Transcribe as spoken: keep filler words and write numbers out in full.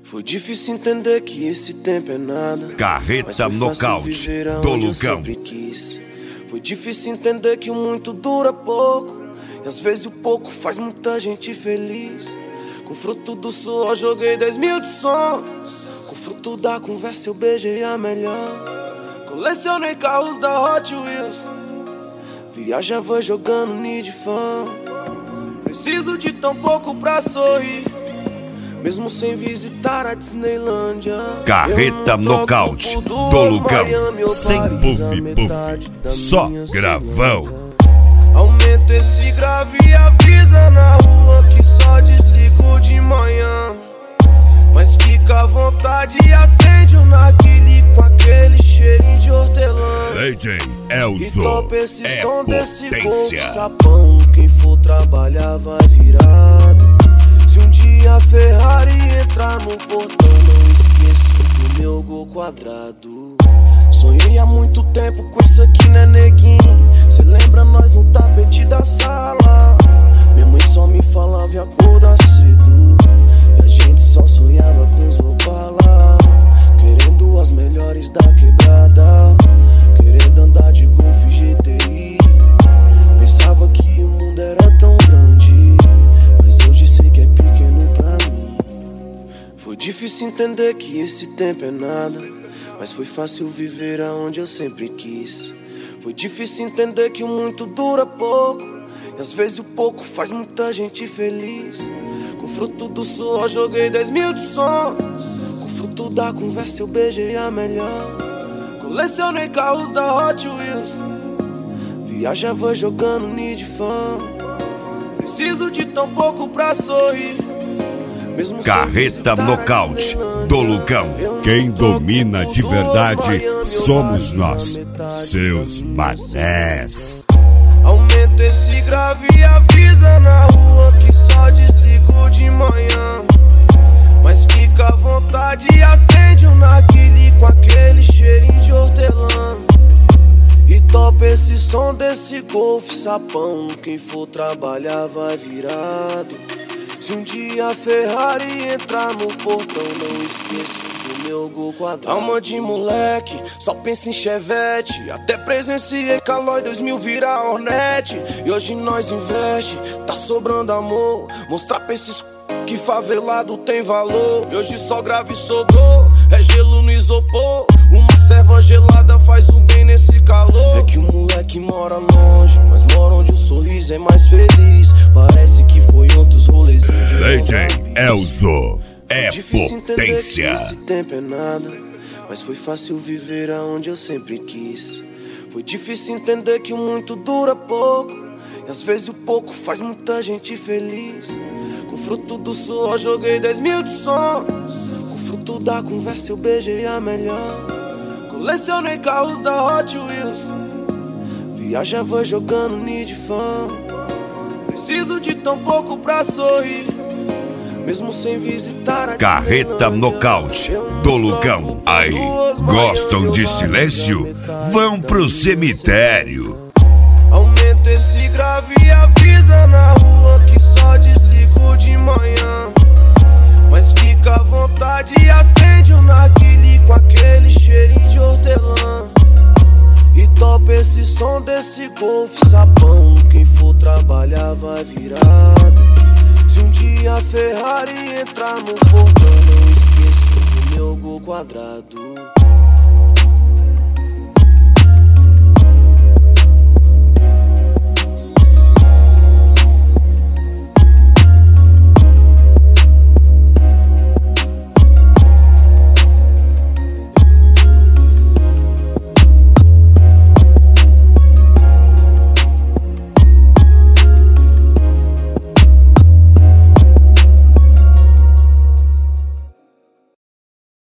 Foi difícil entender que esse tempo é nada. Carreta Nocaute do Lucão. Foi difícil entender que o muito dura pouco, e às vezes o pouco faz muita gente feliz. Com fruto do suor joguei dez mil de sonhos, com fruto da conversa eu beijei a melhor. Colecionei carros da Hot Wheels, viajava jogando Need Fan. Preciso de tão pouco pra sorrir, mesmo sem visitar a Disneylândia. Carreta Nocaute do Lucão. Sem puff puff, só gravão. Aumenta esse grave e avisa na rua que só desligo de manhã. Mas fica à vontade e acende o narguile com aquele cheirinho de hortelã. D J Elzo, e topa esse é som desse potência. Golf sapão. Quem for trabalhar vai virado. Se um dia a Ferrari entrar no portão, não esqueço do meu gol quadrado. Sonhei há muito tempo com isso aqui, né, neguinho? Cê lembra nós no tapete da sala? Minha mãe só me falava e acordar cedo, e a gente só sonhava com os Opala, querendo as melhores da quebrada, querendo andar de Golf G T I. Pensava que o mundo era tão grande, mas hoje sei que é pequeno pra mim. Foi difícil entender que esse tempo é nada, mas foi fácil viver aonde eu sempre quis. Foi difícil entender que o muito dura pouco, e às vezes o pouco faz muita gente feliz. Com fruto do suor joguei dez mil de sonhos, com fruto da conversa eu beijei a melhor. Colecionei carros da Hot Wheels, viajava jogando Need Fan. Preciso de tão pouco pra sorrir, mesmo Carreta Nocaute do Lucão. Quem domina de verdade somos nós, seus manés. Aumenta esse grave e avisa na rua que só desligo de manhã. Mas fica à vontade e acende um narguile com aquele cheirinho de hortelã. E topa esse som desse Golf sapão. Quem for trabalhar vai virado. Se um dia a Ferrari entrar no portão, não esqueço do meu gol quadrado. Alma de moleque, só pensa em Chevette. Até presenciei Calói dois mil virar Hornet. E hoje nós investe, tá sobrando amor. Mostrar pra esses que favelado tem valor. E hoje só grave sobrou, é gelo no isopor. Uma serva gelada faz um bem nesse calor. É que o moleque mora longe, mas mora onde o sorriso é mais feliz. Parece que foi outros rolezinhos de D J Elzo, é potência. Esse tempo é nada, mas foi fácil viver aonde eu sempre quis. Foi difícil entender que o muito dura pouco, e às vezes o pouco faz muita gente feliz. Com fruto do suor joguei dez mil de sonhos, com fruto da conversa eu beijei a melhor. Colecionei carros da Hot Wheels, viajava jogando Need Fan. Preciso de tão pouco pra sorrir, mesmo sem visitar a Carreta Nocaute do Lucão. Aí, gostam de silêncio? Vão pro cemitério. Aumenta esse grave e avisa na rua que só desligo de manhã. Mas fica à vontade e acende um narguile com aquele cheirinho de hortelã. E topa esse som desse Golf sapão. Quem for trabalhar vai virado. Se um dia a Ferrari entrar no portão, não esqueço do meu gol quadrado.